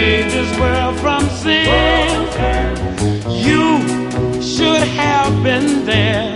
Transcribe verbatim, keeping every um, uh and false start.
save this world from sin. You should have been there